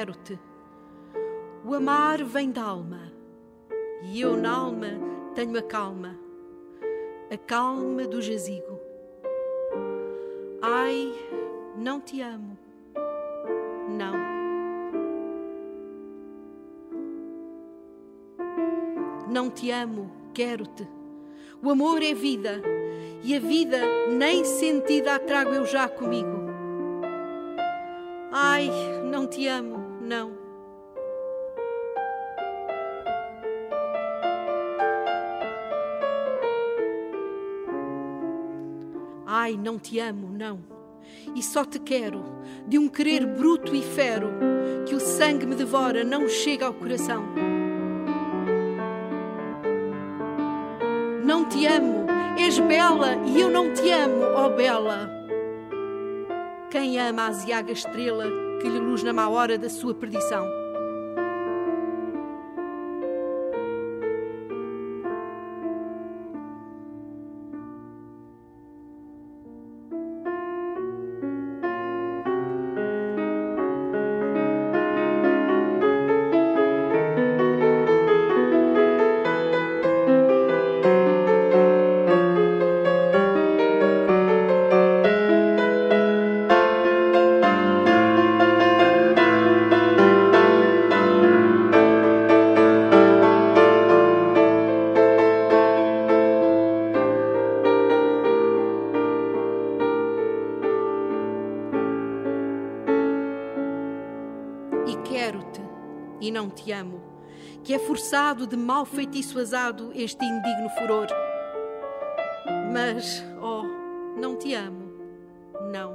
quero-te. O amar vem da alma, e eu na alma tenho a calma do jazigo. Ai, não te amo, não. Não te amo, quero-te. O amor é vida, e a vida nem sentida a trago eu já comigo. Ai, não te amo, não. Ai, não te amo, não. E só te quero, de um querer bruto e fero, que o sangue me devora, não chega ao coração. Não te amo, és bela e eu não te amo, ó bela. Quem ama a aziaga estrela que lhe luz na má hora da sua perdição? E quero-te, e não te amo, que é forçado de mau feitiço azado este indigno furor. Mas, oh, não te amo, não.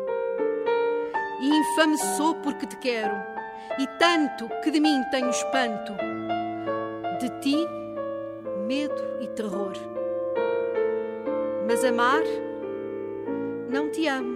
E infame sou porque te quero, e tanto que de mim tenho espanto. De ti, medo e terror. Mas amar, não te amo.